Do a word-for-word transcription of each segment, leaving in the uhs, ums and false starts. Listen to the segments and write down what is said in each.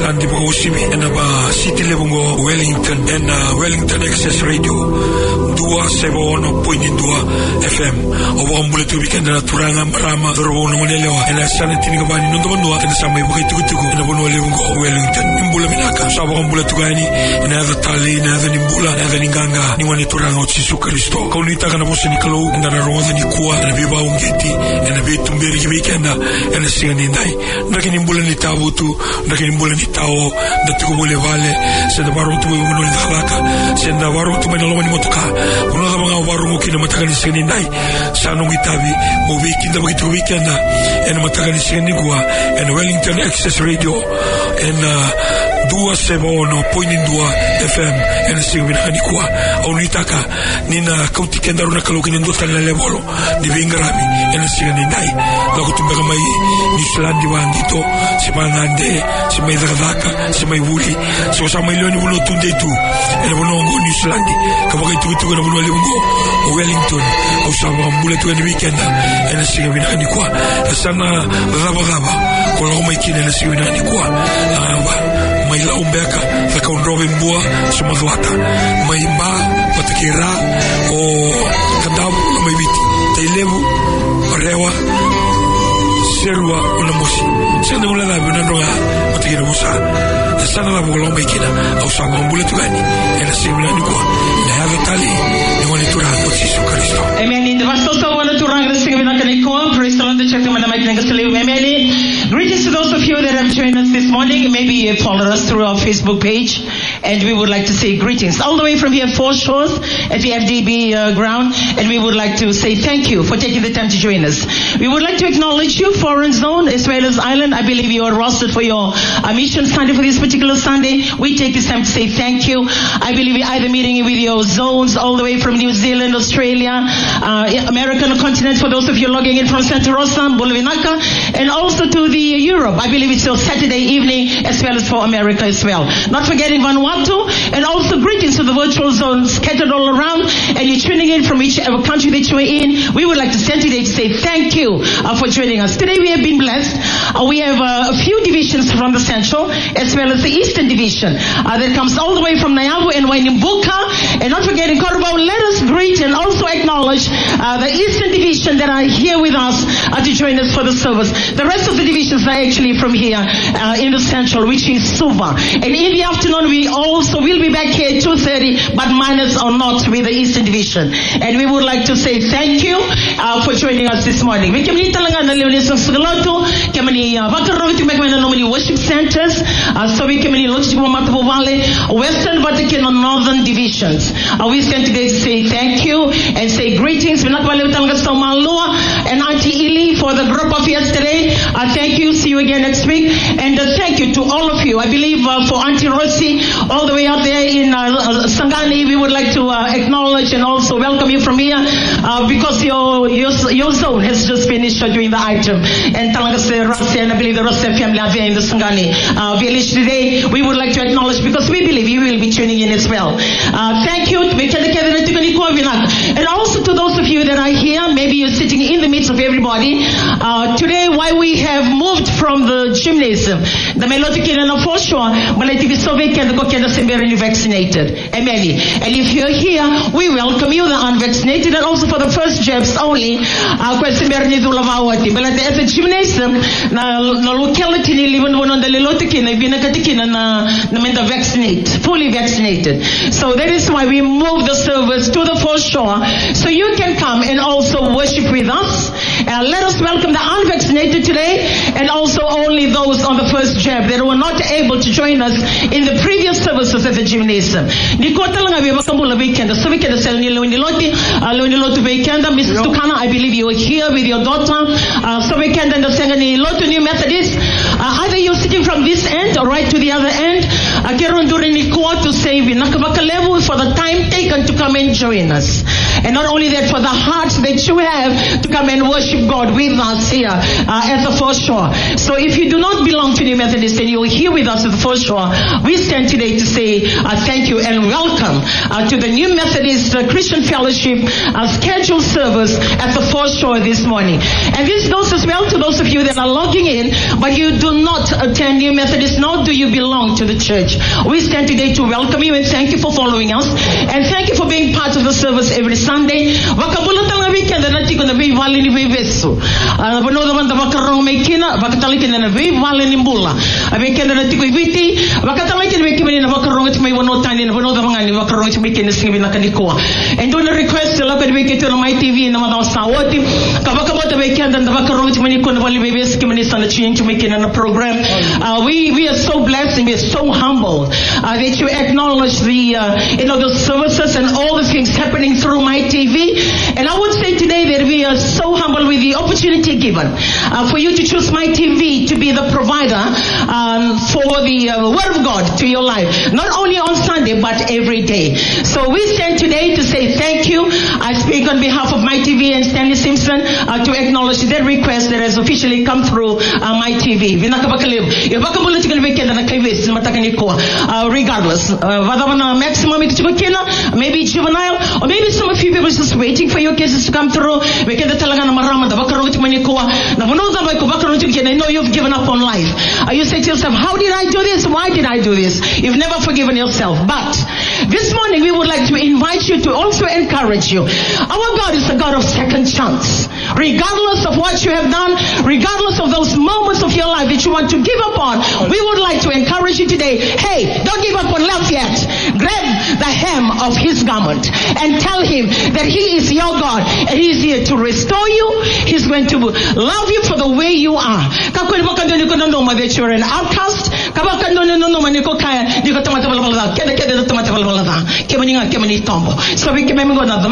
Zealand di Bogosimi and aba City Lebungo Wellington and uh, Wellington Access Radio dua seven point two F M over on bullet weekend na turanga marama dorobo no monelewa and sana tiniga bani no ndonwa and sama ibukai tukutuku and abono Lebungo Wellington imbula minaka sabo on bullet gani and other tali and other nimbula and other ninganga ni wani turanga o Jesu Kristo kaunita kana bosi ni kalo ndana roza ni kuwa na biba ungeti and a bit tumberi weekend and a singa ndai ndakini mbula ni tabutu ndakini mbula ni tao ndatuko mole vale senda baro tu mo no ndalaka senda baro tu mena lomani motoka uno da banga baro mo kina mataka ni singa ndai sano ngitabi mo weekend ba kitu weekend and mataka ni singa ngwa and Wellington Access Radio and uh, dua seven point two F M and singa bina ni kwa au nitaka nina kauti kenda runa kaloki ndo tala lebolo di vingarami and singa ndai la kutumba mai ni slandi wangito simangande simai zakaka simai wuli so sama milioni uno tunde tu ene bonongo New Zealand kama kitu kitu na bonole ngo Wellington au sama mbule tu ni weekend ene singa bina ni kwa sana raba raba kwa ngoma ikine na singa bina ni kwa aba mai la umbeka za kaundrobe mbua sumadwata mai mba patakira o kadabu na mai viti tailevu rewa serwa una mosi senda una la una ndoga patakira musa sana la bolomba ikina au sama mbule tu gani ene singa bina ni kwa na hava tali ni wani turanga o Jesu Kristo. Amen. In the Vastosa wala turanga singa bina ni kwa praise the Lord the church mana mai nanga selew. Amen. Greetings to those of you that have joined us this morning. Maybe you followed us through our Facebook page, and we would like to say greetings all the way from here, Four Shores at the F D B uh, ground, and we would like to say thank you for taking the time to join us. We would like to acknowledge you, Foreign Zone as well as Island. I believe you are rostered for your uh, mission Sunday for this particular Sunday. We take this time to say thank you. I believe you're either meeting with your zones all the way from New Zealand, Australia, uh, American continent for those of you logging in from Santa Rosa, Bulavinaka, and also to the Europe. I believe it's your Saturday evening as well as for America as well. Not forgetting Vanuatu, and also greetings to the virtual zones scattered all around, and you're tuning in from whichever country that you are in. We would like to stand today to say thank you uh, for joining us. Today we have been blessed. Uh, we have uh, a few divisions from the Central as well as the Eastern Division uh, that comes all the way from Nayavu and Wainimbuka, and not forgetting Korobau. Let us greet and also acknowledge uh, the Eastern Division that are here with us uh, to join us for the service. The rest of the divisions are actually from here uh, in the Central, which is Suva. And in the afternoon we also will be back here at two thirty, but minus or not with the Eastern Division. And we would like to say thank you uh, for joining us this morning. We kemani talanga na leonis ng Sugaloto, kemani Vakaroti Megmana normally worship centers, uh, so we kemani Lochi Matapo Valley, Western Vatican and Northern Divisions. Uh, we stand today to say thank you and say greetings. And Auntie Ili for the group of yesterday. Uh, thank you. See you again next week. And uh, thank you to all of you. I believe uh, for Auntie Rossi, all the way out there in uh, Sangani, we would like to uh, acknowledge and also welcome you from here uh, because your, your your zone has just finished doing the item. And Talangase Rossi, and I believe the Rossi family are there in the Sangani uh, village today. We would like to acknowledge because we believe you will be tuning in as well. Uh, thank you. And also to those of you that are here, maybe you're sitting in the midst of everybody. Uh, today, why we have moved from the gymnasium, the Melotikina and for sure, but I think it's so vacant and vaccinated. Amen. And if you're here, we welcome you, the unvaccinated, and also for the first jabs only. But at the gymnasium, the locality even on the Lelotikina, Binakatikina, and vaccinate, fully vaccinated. So that is why we moved the service to the foreshore, so you can come and also worship with us. Uh, let us welcome the unvaccinated today, and also only those on the first jab that were not able to join us in the previous services at the gymnasium. Missus Tukana, I believe you were here with your daughter. Uh, so we can understand any Lotu New Methodist. Uh, either you're sitting from this end or right to the other end. Uh, to say for the time taken to come and join us. And not only that, for the heart that you have to come and worship God. God with us here uh, at the foreshore. So if you do not belong to New Methodist and you are here with us at the foreshore, we stand today to say uh, thank you and welcome uh, to the New Methodist uh, Christian Fellowship uh, scheduled service at the foreshore this morning. And this goes as well to those of you that are logging in, but you do not attend New Methodist, nor do you belong to the church. We stand today to welcome you and thank you for following us. And thank you for being part of the service every Sunday. Wakabulatang weekend na tiko na be vale ni bebeso. Bano da banda wakarong may kina, wakatalik na be vale ni bula. Weekend na tiko ibiti, wakatalik na kimani na wakarong at may wano tani na bano da mga ni wakarong at may kina singi na kanikoa. And do na request la kad weekend na my T V na mga sawati. Kabakabota weekend na wakarong at may kona vale bebes kimani sana change to make na program. Uh, we we are so blessed and we are so humble uh, that you acknowledge the uh, you know the services and all the things happening through my T V. And I would say today that we are so humble with the opportunity given uh, for you to choose my T V to be the provider um, for the uh, Word of God to your life, not only on Sunday but every day. So we stand today to say thank you. I speak on behalf of my T V and Stanley Simpson uh, to acknowledge that request that has officially come through uh, my T V. Uh, regardless, uh, maximum maybe juvenile, or maybe some of you people just waiting for your cases to come through. I know you've given up on life. Uh, you say to yourself, how did I do this? Why did I do this? You've never forgiven yourself. But this morning we would like to invite you to also encourage you. Our God is a God of second chance. Regardless of what you have done, regardless of those moments of your life that you want to give up on, we would like to encourage you today. Hey, don't give up on love yet. Grab the hem of his garment and tell him that he is your God and he is here to restore you. He's going to love you for the way you are. That you're an outcast. So we can go now.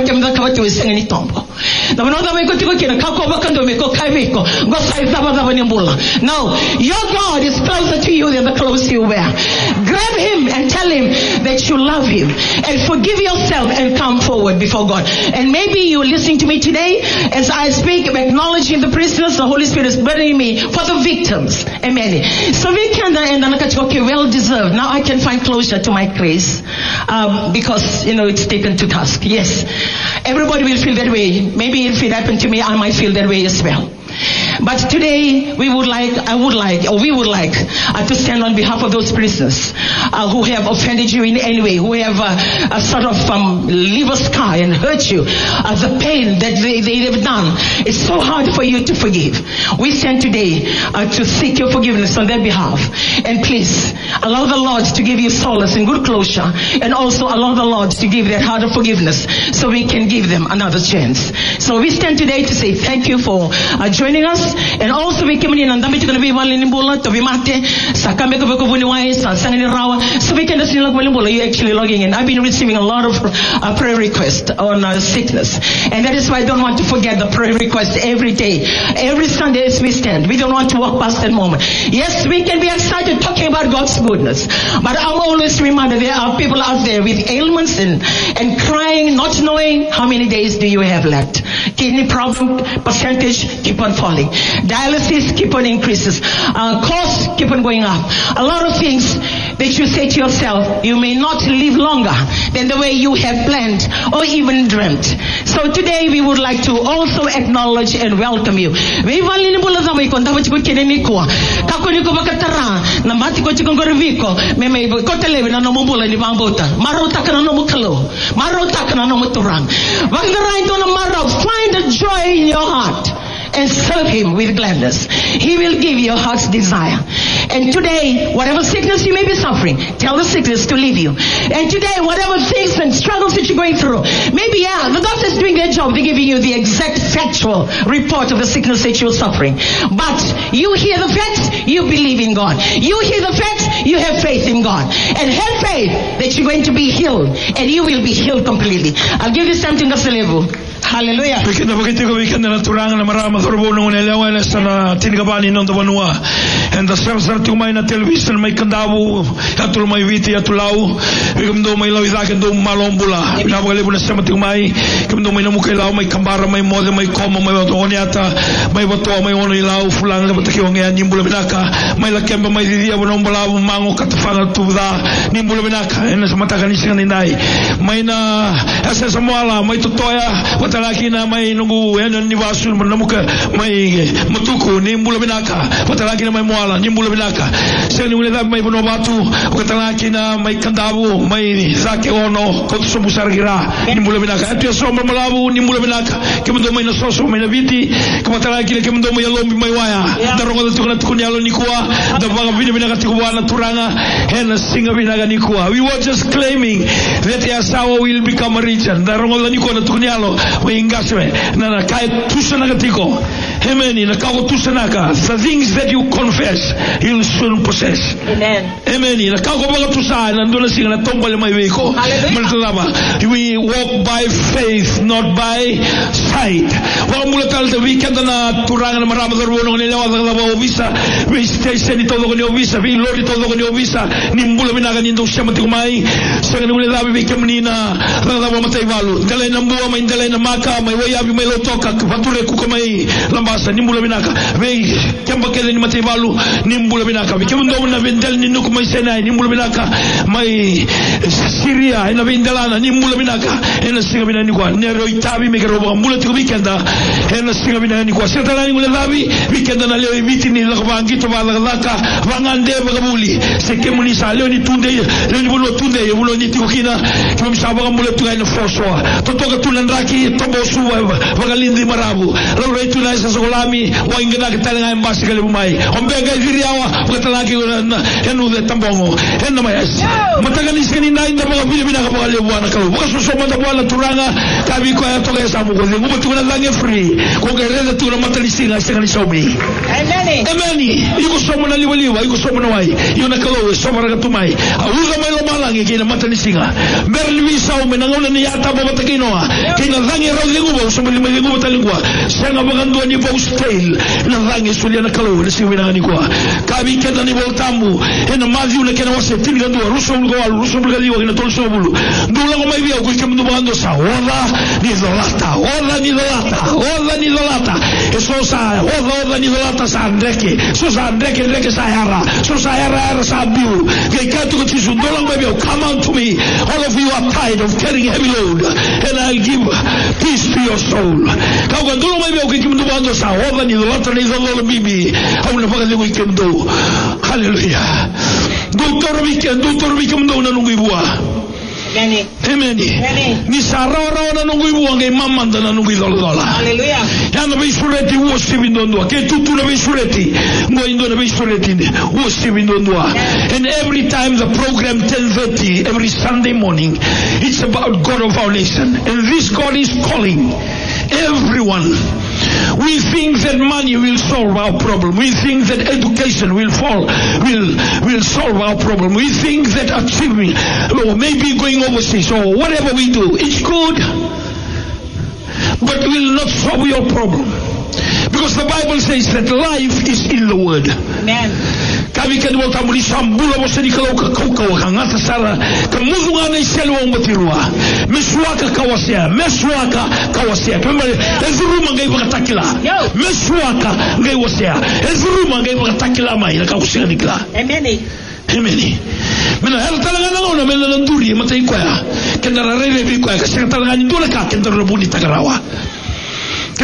No, your God is closer to you than the clothes you wear. Grab him and tell him that you love him and forgive yourself and come forward before God. And maybe you're listening to me today as I speak, acknowledging the prisoners. The Holy Spirit is burdening me for the victims. Amen. So we can end okay, well deserved. Now I can find closure to my case um, because you know it's taken to task. Yes, everybody will feel that way. Maybe if it happened to me, I might feel that way as well. But today we would like, I would like, or we would like uh, to stand on behalf of those prisoners uh, who have offended you in any way, who have uh, a sort of um, leave a scar and hurt you. Uh, the pain that they, they have done is so hard for you to forgive. We stand today uh, to seek your forgiveness on their behalf. And please allow the Lord to give you solace and good closure, and also allow the Lord to give that heart of forgiveness so we can give them another chance. So we stand today to say thank you for uh, joining us. And also we came in and to be one in Bula to be mate, Sakame Sangani so we can see you're actually logging in. I've been receiving a lot of uh, prayer requests on uh, sickness. And that is why I don't want to forget the prayer requests every day. Every Sunday as we stand. We don't want to walk past that moment. Yes, we can be excited talking about God's goodness. But I'm always reminded there are people out there with ailments and, and crying, not knowing how many days do you have left. Kidney problem percentage keep on falling. Dialysis keep on increases. Uh, costs keep on going up. A lot of things that you say to yourself, you may not live longer than the way you have planned or even dreamt. So today we would like to also acknowledge and welcome you. We find a joy in your heart and serve him with gladness. He will give your heart's desire. And today, whatever sickness you may be suffering, tell the sickness to leave you. And today, whatever things and struggles that you're going through, maybe, yeah, the doctor's doing their job. They're giving you the exact factual report of the sickness that you're suffering. But you hear the facts, you believe in God. You hear the facts, you have faith in God. And have faith that you're going to be healed. And you will be healed completely. I'll give you something, Gaselevu. Hallelujah. Bikin na bakit ko bikin na naturangan na marama thorbo nung nelewa na sa na tinigabani nung tabanua. And the sar-sar tumay na television may kandabu atul may viti atulaw. Bikin do may lawi dakin do malombula. Pinapagalibo na sa matumay. Bikin do may namukailaw may kambara may mode may koma may wato onyata may wato may ono ilaw fulang na batakiwa ngayon nimbula binaka may lakemba may didiya bunong balaw mango katafanga tuda nimbula binaka ena sa matakan isang ninday may na asa sa muala may tutoya watalaki na may nungu ena niwasul namuka may matuko nimbula binaka watalaki na may muala nimbula binaka sa nimbula may bunobatu watalaki na may kandabu may zake ono koto sumusar gira nimbula binaka ito yung somra malabu nimbula binaka kemundo may nasoso may nabiti kamatala kile kemundo may alombi may waya darongo datu kana tukunyalo nikua da baga bini bina katikuwa na turanga and singa bina nikua. We were just claiming that Yasawa will become a region darongo da nikua na tukunyalo we ingaswe na na kai tusana katiko amen na kago tusana ka the things that you confess you'll soon possess. Amen. Amen na kago baga tusa na ndona singa na tombale mai weko maltalaba we walk by faith not by sight. Wa mulatal the weekend na turanga na marama dorbo no nilawa da obisa we station todo con obisa vi lori todo con obisa nimbula binaga nindo shama tikumai sa ni mula labi kemnina da ba matai valu dalay na mbuwa may dalay na maka may wayabi may lotoka fature ku kamay lambasa nimbula binaga we kemba kele ni matai valu nimbula binaga we kemundo na vendel ni nuku may senay nimbula binaga may Syria ina vendalana nimbula binaga ina singa binani kwa nero itabi me garoba mbula tiku weekend ina singa binani kwa setala ni mula labi weekend na leo ibiti ni lakbangi to bala laka vangande bagabuli sekemuni sa leo ni tunde leo ni bulo tunde bulo ni tikukina kimo msaba mbula tu ina foswa totoka tulandraki tobo suwa bagalindi marabu leo retu na isa solami wa ingena kitanga mbasi kale bumai ombega iriawa ukatalaki na enu de tambongo enu mayas matagani skeni na inda bagabili bina kabale bwana kalu bakaso manda bwana turanga kabi kwa ya toka samu ko ngubu tukuna lange free ko gereza tukuna matalisina sekani somi. Amen. Amen. Iko somo na liwaliwa, iko somo na wai. Iko na kalowe, somo na katumai. Auga may lomalang, kina mata ni singa. Berli sao menangona ni yata ba batakinoa. Kina zangi raw linguba, somo lima linguba talingwa. Sanga bagandua ni ba ustail. Na zangi sulia na kalowe, na siwi na kwa. Kabi kenda ni voltambu. Ena mazi ule kena wase tini gandua. Ruso ulgo walu, ruso ulgaliwa, kina tol sobulu. Ndula ko may biya, kuike mdu bagando sa. Ola ni dolata, ola ni dolata, ola ni dolata. Eso sa, ola ola ni dolata sa andreke. So sa andreke andreke sa yara. So sa yara yara sa abiu. Kaya katu katisu, dolang may biya, come unto me. All of you are tired of carrying heavy load. And I'll give peace to your soul. Kau kan dolang may biya, kuike mdu bagando sa. Ola ni dolata ni dolata bibi. Au na pagaliwa kuike mdu. Hallelujah. Doktor weekend, doktor weekend mdu na nungu ibua. Amen. Ni sarara na nungu ibu wange mamanda na nungu idolola. Hallelujah. Yana beisureti uo stibindondua. Ke tutu na beisureti. Ngo indo na beisureti uo stibindondua. And every time the program ten thirty every Sunday morning, it's about God of our nation. And this God is calling everyone. We think that money will solve our problem. We think that education will fall, will will solve our problem. We think that achieving, or maybe going overseas, or whatever we do, it's good, but will not solve your problem. Because the Bible says that life is in the Word. Amen. Kami kan wal tamuli sambula mo sa di kalau ka kau kau ngata sara kamuzunga na iselwa umatirwa meswaka kawasia meswaka kawasia kembali ezuruma ngai bakatakila meswaka ngai wasia ezuruma ngai bakatakila mai na kausia dikla. Amen. Amen. Mena hal talaga na ona mena nduri matai kwa kendara rele bi kwa ka talaga ni dole ka kendara buni tagarawa. The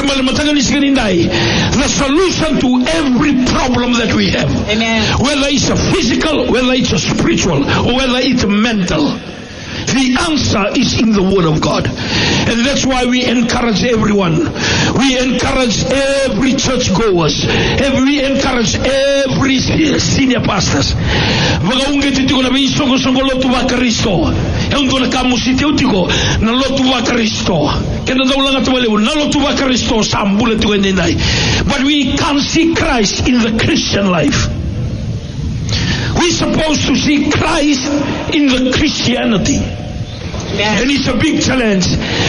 solution to every problem that we have, amen, whether it's a physical, whether it's a spiritual, or whether it's a mental, the answer is in the Word of God. And that's why we encourage everyone. We encourage every church goers. We encourage every senior pastors. Vagaunge titiko na bisongo songo lotu wa Kristo. Eungo na kamusiti utiko na lotu wa Kristo. Kenda daulanga tuwalewu na lotu wa Kristo sambule tuwe nendai. But we can't see Christ in the Christian life. We're supposed to see Christ in the Christianity. Yeah. And it's a big challenge.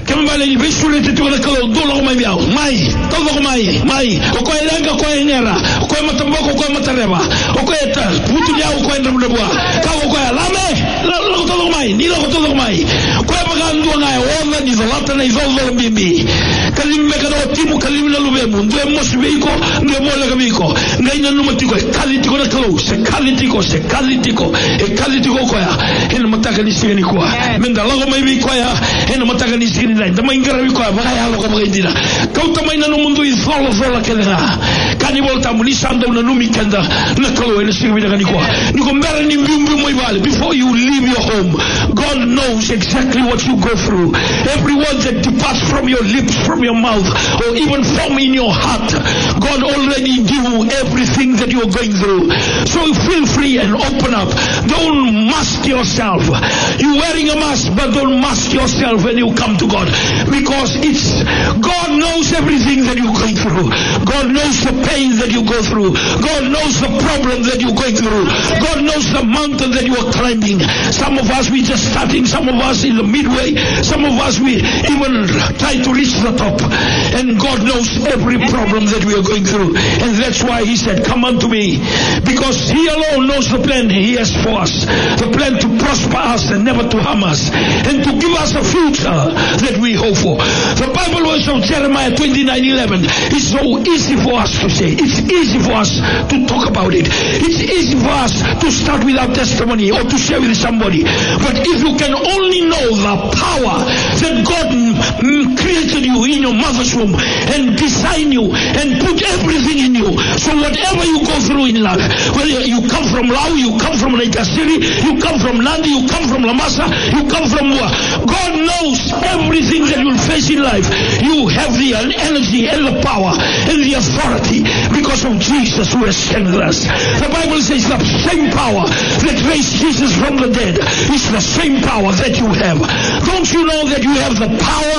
Kembali ni besule te tuna kalau dolo mai biao. Mai, todo mai, mai. O ko elanga ko engera, o ko matamboko ko matareba. O ko eta, putu dia o ko endra bua. Ka o ko alame, lo todo mai, ni lo todo mai. Ko bagandu ngai ona ni zolata na izolo bimbi. Kalim me kada timu kalim na lube mundu e mosbiko, nge mola kabiko. Ngai na numatiko kalitiko na kalau, se kalitiko, se kalitiko, e kalitiko ko ya. Ena mataka ni sigani ko. Menda logo mai bi ko ya, ena mataka ni sigani na. Dama ingara bi ko ba ya lo ko ba indira. Kau tamai na no mundu izolo zola kela. Kani volta munisando na numi kenda na kalau ena sigani na ko. Ni ko mbere ni mbumbu moi vale. Before you leave your home, God knows exactly what you go through. Every word that departs from your lips, from your mouth, or even from in your heart, God already knew everything that you're going through. So feel free and open up. Don't mask yourself. You're wearing a mask, but don't mask yourself when you come to God. Because it's, God knows everything that you're going through. God knows the pain that you go through. God knows the problem that you're going through. God knows the mountain that you are climbing. Some of us, we just starting. Some of us in the midway. Some of us, we even try to reach the top. And God knows every problem that we are going through. And that's why He said, come unto me. Because He alone knows the plan He has for us. The plan to prosper us and never to harm us. And to give us a future that we hope for. The Bible verse of Jeremiah twenty-nine eleven is so easy for us to say. It's easy for us to talk about it. It's easy for us to start with our testimony or to share with somebody. But if you can only know the power that God mm, created you in your mother's womb and designed you and put everything in you. So whatever you go through in life, whether you come from Laos, you come from Lake City, you come from Nandi, you come from Lamasa, you come from Mua. God knows everything that you'll face in life. You have the energy and the power and the authority because of Jesus who has strengthened us. The Bible says the same power that raised Jesus from the dead is the same power that you have. Don't you know that you have the power?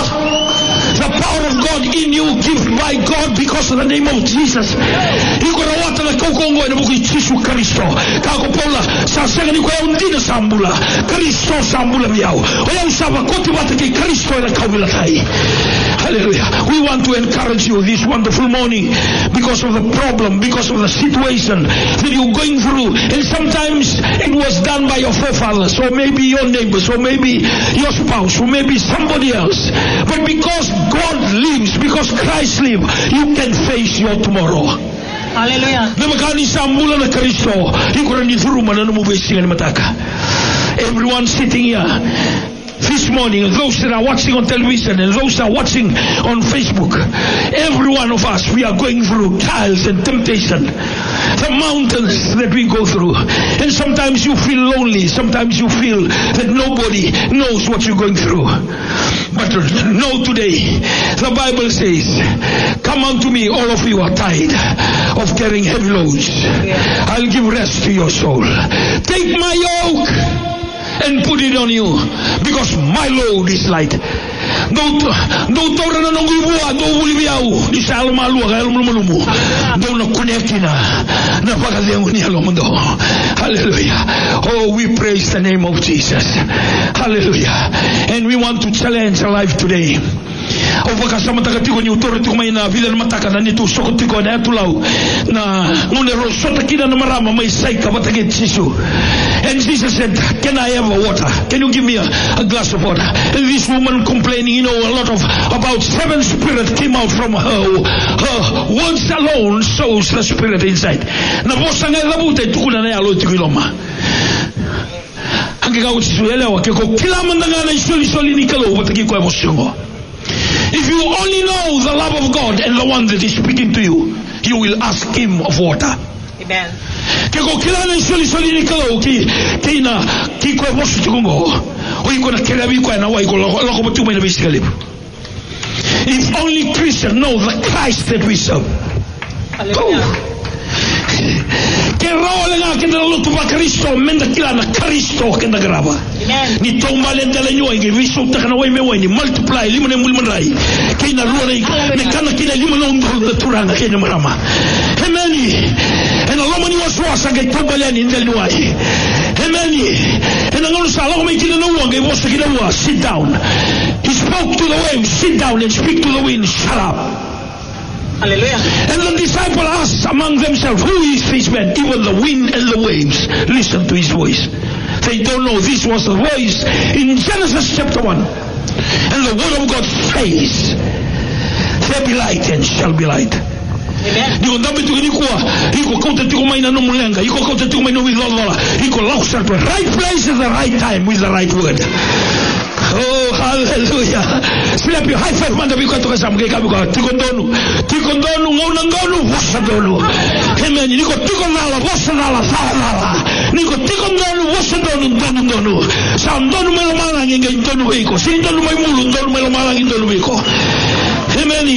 The power of God in you, given by God because of the name of Jesus. Ikorawata na kokongo ina buku Yesu Kristo. Kako Paula sasanga ni kwa undina sambula. Kristo sambula biao. Oya usaba koti wata ki Kristo ina kawila tai. Hallelujah. We want to encourage you this wonderful morning because of the problem, because of the situation that you're going through. And sometimes it was done by your forefathers, or maybe your neighbors, or maybe your spouse, or maybe somebody else. But because God lives, because Christ lives, you can face your tomorrow. Hallelujah. Everyone sitting here this morning, those that are watching on television and those that are watching on Facebook, every one of us, we are going through trials and temptation, the mountains that we go through. And sometimes you feel lonely, sometimes you feel that nobody knows what you're going through. But know today, the Bible says, come unto me, all of you are tired of carrying heavy loads. I'll give rest to your soul. Take my yoke and put it on you, because my load is light. Don't don't torna na ngibua do bulibiau di salma lu ga lumu lumu do na connectina na pagazengu ni alomundo. Hallelujah. Oh, we praise the name of Jesus. Hallelujah. And we want to challenge our life today. O vakasama takatiko ni utoro tiko mai na vida na mataka na nitu sokotiko na atulau na ngone rosota kina na marama mai saika batake Jesu. And Jesus said, can I have a water? Can you give me a, a glass of water? And this woman complaining, you know, a lot of, about seven spirits came out from her. Her words alone shows the spirit inside. Na vosa nga labute tukuna na yalo tikiloma. Angeka uchizuelewa keko kila mandangana isoli soli nikalo bataki kwa emosyongo. If you only know the love of God and the one that is speaking to you, you will ask Him of water. Amen. Keko kilana isoli soli nikalo ki kina ki kwa mosu tukungo. Oyi kona kerabi kwa na wai ko loko batuma ina bisikali. If only Christians know the Christ that we serve. Hallelujah. Che role nga che nella lotta per Cristo menda kilana Cristo che da grava. Ni tomba le delle noi che vi sotto che noi me vuoi multiply limone mulmanrai che na ruore ne kana che limone non turanga che ne marama. Amen. And the woman was was again Tombalian in the Luai. Amen. And the Lord said, sit down. He spoke to the waves, sit down and speak to the wind, shut up. Hallelujah. And the disciples asked among themselves, who is this man? Even the wind and the waves listen to his voice. They don't know this was the voice in Genesis chapter one. And the word of God says, there be light and shall be light. Digo ndambe tukikuwa iko kauta tukumaina no mulenga iko kauta tukumaina with lola iko lausa to right place at the right time with the right word. Oh, hallelujah. Slap your high five man biko toka samge kabiko tikondonu tikondonu ngona ngonu wasadonu. Amen. Niko tikondala wasadala sala. Niko tikondonu wasadonu ndonu ndonu. Sandonu melomala nge ndonu biko. Sindonu maimulu ndonu melomala nge ndonu biko. Amen.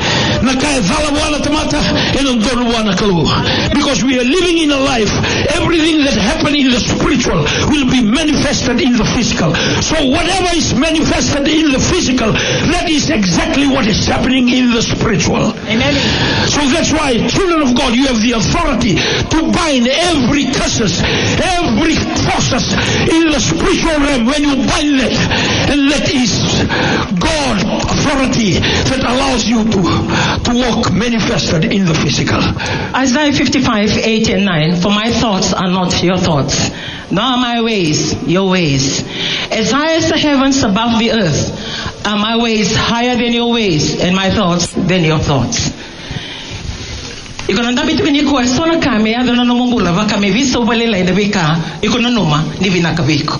Because we are living in a life, everything that happened in the spiritual will be manifested in the physical. So whatever is manifested in the physical, that is exactly what is happening in the spiritual. Amen. So that's why, children of God, you have the authority to bind every curses, every forces in the spiritual realm. When you bind that, and that is God authority that allows you to, to walk manifested in the physical. Isaiah fifty-five, eight and nine. For my thoughts are not your thoughts, nor are my ways your ways. As high as the heavens above the earth are my ways higher than your ways, and my thoughts than your thoughts. Iko na ndabi tukini kuwa sona kame ya dhona nomongula vaka mevisa ubalela indabika iko na noma nivina kabiko.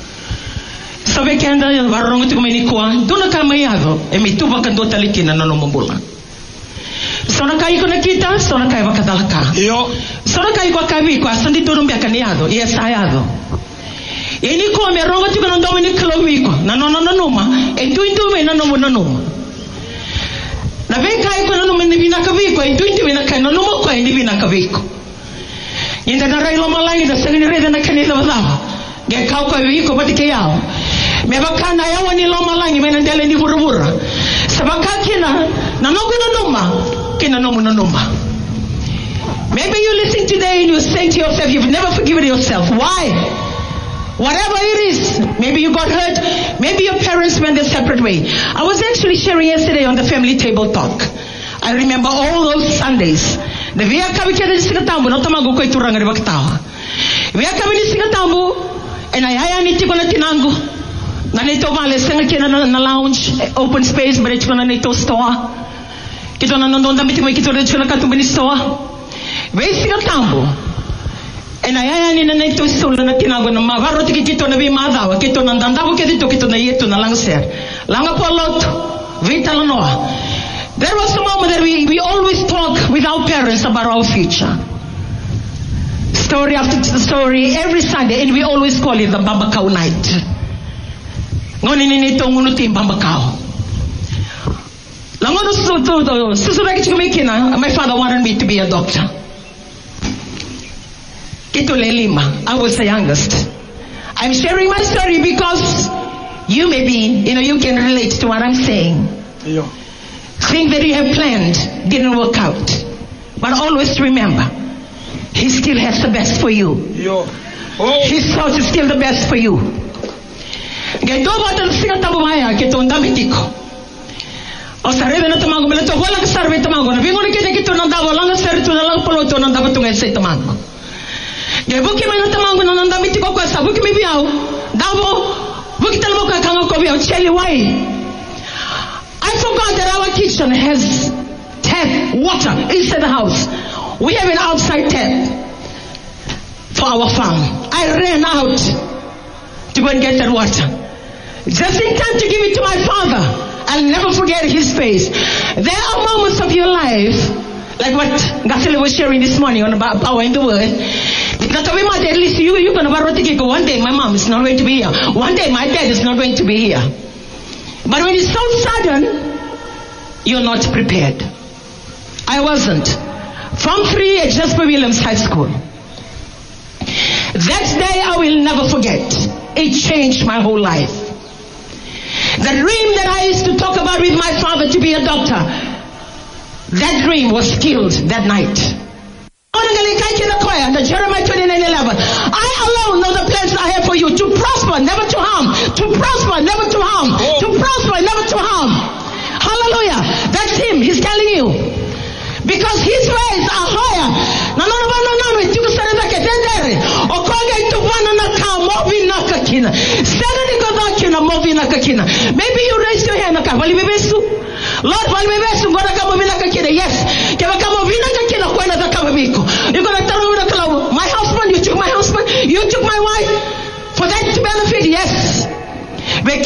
Sabe kenda varrongo tukumeni kuwa dona kama yado emituba kandota likina na nomongula. Sona kai iko na kita sona kai vakadalaka. Yo. Sona kai kwa kabiko asandi turumbia kaniado yes ayado. Ini kuwa merongo tukuna ndomi ni kilowiko na nona na noma entu intu me na nomo na noma. Na veka iko na noma nivina kabiko entu intu me na kai na noma kwa nivina kabiko. Yenda na railo malai da sengini reda na kanila wadawa. Ge kau kwa wiko patike yao. Mebakana yawa ni loma langi mena ndele ni burubura. Sabaka kina na nogu na noma kina nomu na noma. Maybe you listen today and you say to yourself, you've never forgiven yourself. Why? Whatever it is, maybe you got hurt, maybe your parents went a separate way. I was actually sharing yesterday on the family table talk. I remember all those Sundays. The via kabikeda di singatambu no tamago ko ituranga di baktawa. Via kabini singatambu and ayaya ni tiko na tinango. Na nito vale senga kena na lounge open space but it's gonna nito store. Kito na nondonda miti mo kito recho na katumbini store. Via singatambu. And ayaya ni na nito solo na tinago na mavaro tiki kito na vi madawa kito na ndandago kito kito na yeto na langser. Langa po lot vita lanoa. There was a moment that we, we always talk with our parents about our future. Story after story every Sunday, and we always call it the Bambakao night. Ngoni nini tongunu tim Bambakao. Langono susu susuraki chikumikina. My father wanted me to be a doctor. Kito lelima. I was the youngest. I'm sharing my story because you may be, you know, you can relate to what I'm saying. Yeah. Things that you have planned didn't work out. But always remember, He still has the best for you. Yo. Oh. His thoughts is still the best for you. Gaito bata singa tabu maya kito ndamitiko. O sarebe na tamango mele to wala sarbe tamango na bingo kete kito nanda wala sarbe to na polo to nanda batunga se tamango. Gebuki mena tamango na ndamitiko kwa sabuki mibiao. Dabo buki talmo ka kanga ko biao cheli wai. I forgot that our kitchen has tap water inside the house. We have an outside tap for our farm. I ran out to go and get that water. Just in time to give it to my father. I'll never forget his face. There are moments of your life, like what Gasile was sharing this morning on about power in the word. At least you, you're going to go. One day my mom is not going to be here. One day my dad is not going to be here. But when it's so sudden, you're not prepared. I wasn't. From three at Jasper Williams High School. That day I will never forget. It changed my whole life. The dream that I used to talk about with my father to be a doctor, that dream was killed that night. Jeremiah twenty-nine eleven. I alone know the plans I have for you, to prosper, never to harm. To prosper, never to harm. To prosper, never to harm. Hallelujah. That's him. He's telling you. Because his ways are higher. No, no, no, no, no. You can say that. Maybe you raise your hand. Lord, yes. You're going to tell me, my husband, you took my husband, you took my wife. For that to benefit, yes. You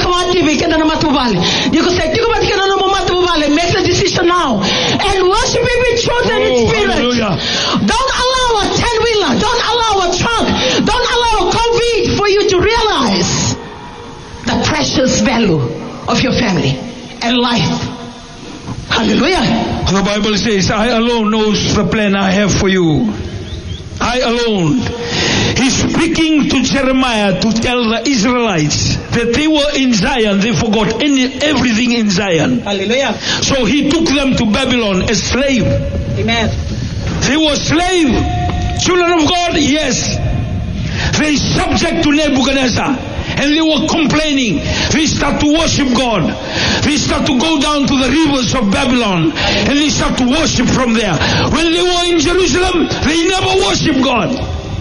can say, make the decision now. And worship him in truth and in spirit. Hallelujah. Don't allow a ten-wheeler, don't allow a truck, don't allow a COVID for you to realize the precious value of your family and life. Hallelujah. The Bible says, I alone knows the plan I have for you. I alone. He's speaking to Jeremiah to tell the Israelites that they were in Zion. They forgot any, everything in Zion. Hallelujah. So he took them to Babylon as slave. Amen. They were slave. Children of God, yes. They subject to Nebuchadnezzar. And they were complaining. They start to worship God. They start to go down to the rivers of Babylon. And they start to worship from there. When they were in Jerusalem, they never worshiped God.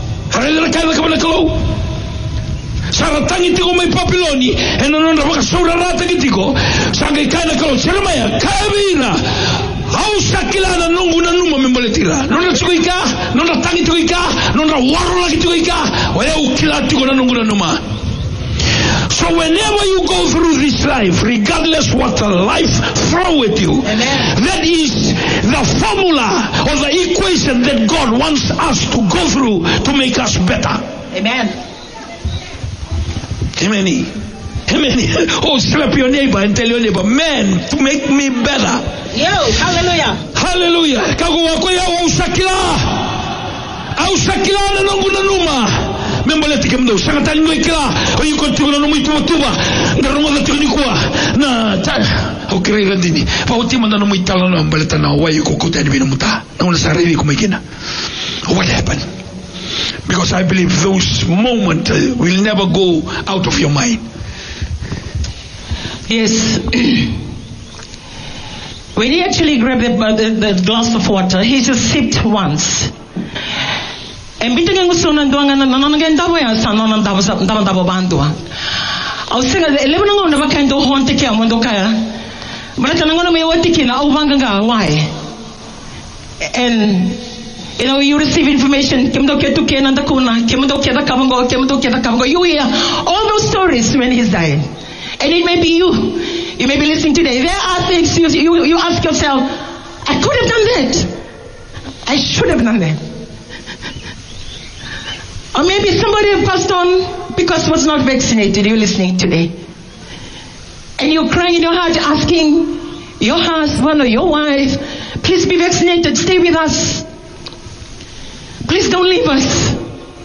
Saratangi tiko may Papiloni, and another Saurata Gitiko, Sangai Kana Kalo, Jeremiah, Kavina, House Sakilana, Nunguna Numa Memboletira, Nona Tuika, Nona Tangi Tuika, Nona Warlaki Tuika, or Kila Tikona Nunguna Numa. So whenever you go through this life, regardless what the life throw at you, amen, that is the formula or the equation that God wants us to go through to make us better. Amen. Amen. Amen. Oh, slap your neighbor and tell your neighbor, man, to make me better. Yo, hallelujah. Hallelujah. Kaguwakoya wa usakila. Au sakila na nungu na numa. Memboleti kemdo sangatali no ikila o yuko no muito tuba ngarongo da tunikua na ta o kirega dini pa o tima no muito tala no memboleta na wa yuko ko tani bino muta na una sarevi como ikina. What happened? Because I believe those moments uh, will never go out of your mind. Yes. When he actually grabbed the, uh, the, the glass of water, he just sipped once. And bitte ging so nan doanga nan nan gen dabo ya san nan dabo dabo dabo bandua. Au singa eleven ngo na bakando honte ke amondo kaya. Mara tan ngo na me wati kina au banganga why? And you know, you receive information, kemdo ke tu ke nan da kuna, kemdo ke da kamango, kemdo ke da kamango. You hear all those stories when he's dying. And it may be you. You may be listening today. There are things you you, you ask yourself, I could have done that. I should have done that. Or maybe somebody passed on because was not vaccinated. You're listening today. And you're crying in your heart asking your husband or your wife, please be vaccinated, stay with us. Please don't leave us.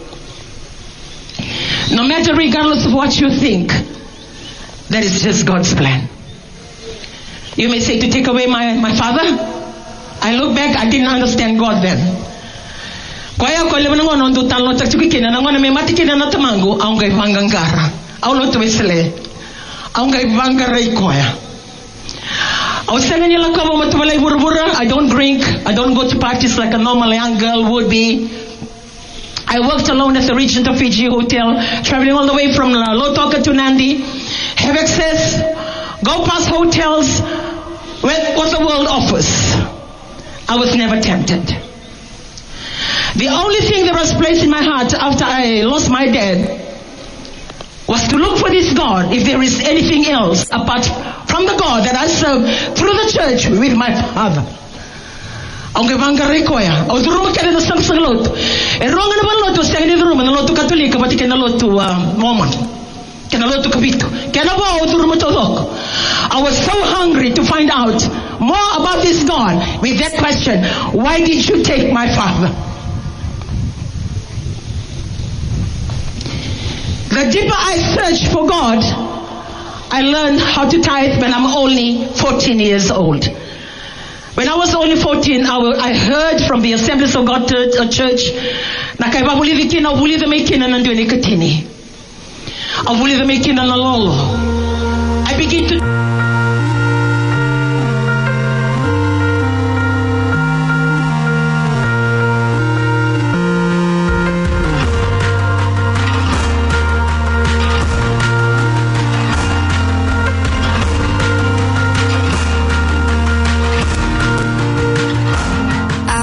No matter, regardless of what you think, that is just God's plan. You may say, to take away my, my father. I look back, I didn't understand God then. Kaya ko leban ngono ndu talo tak tukikina na ngono me matikina na tamango au ngai vangangara au no twesele au ngai vangara ikoya au sanga nyala ko mo tawalai burbura. I don't drink, I don't go to parties like a normal young girl would be. I worked alone at the Regent of Fiji Hotel, traveling all the way from Lotoka to Nandi, have access, go past hotels with what the world offers. I was never tempted. The only thing that was placed in my heart after I lost my dad was to look for this God, if there is anything else apart from the God that I serve through the church with my father. Ang ibang rekoya, o duro ka na sang sang lot. E ronga na ba lot sa ni duro na lot Katolika pati kana lot Mormon. Kana lot Kabito. Kana ba o duro mo tolok. I was so hungry to find out more about this God with that question, why did you take my father? The deeper I searched for God, I learned how to tithe when I'm only fourteen years old. When I was only fourteen, I, w- I heard from the Assemblies of God Church, na kay babuli di kina, babuli di may kina nandoon ikatini. Abuli di may kina na lolo.